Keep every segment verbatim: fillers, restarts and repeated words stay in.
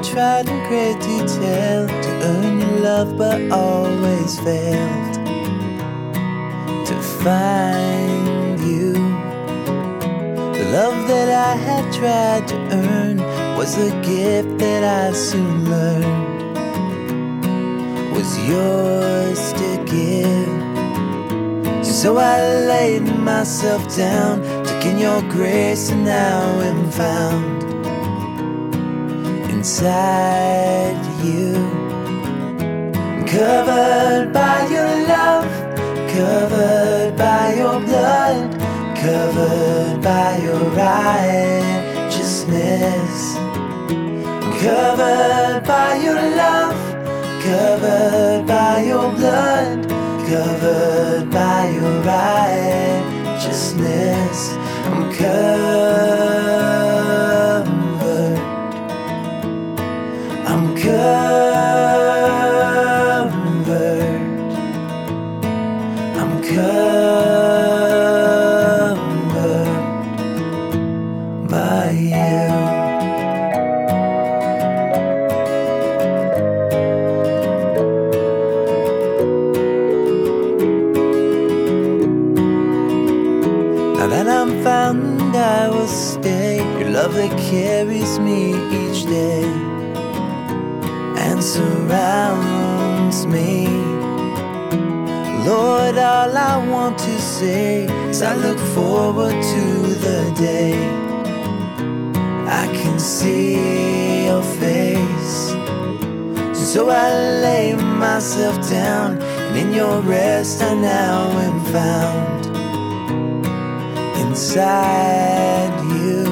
tried in great detail to earn your love, but always failed to find you. The love that I had tried to earn was a gift that I soon learned was yours to give. So I laid myself down, took in your grace, and now am found inside you. Covered by your love, covered by your blood, covered by your righteousness. Covered by your love, covered by your blood, covered by your righteousness. I'm covered, I'm covered, I'm covered by you. Now that I'm found, I will stay. Your love that carries me each day and surrounds me. Lord, all I want to say is I look forward to the day I can see your face. So I lay myself down, and in your rest I now am found inside you.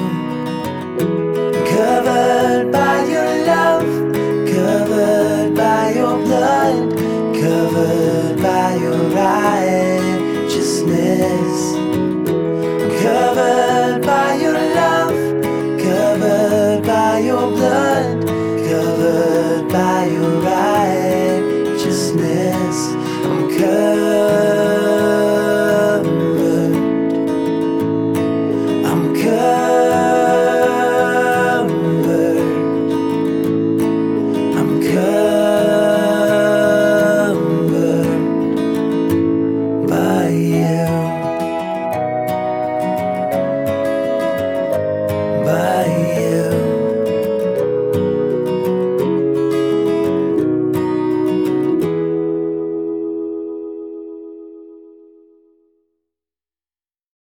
Covered by your love, covered by your blood, covered by your righteousness.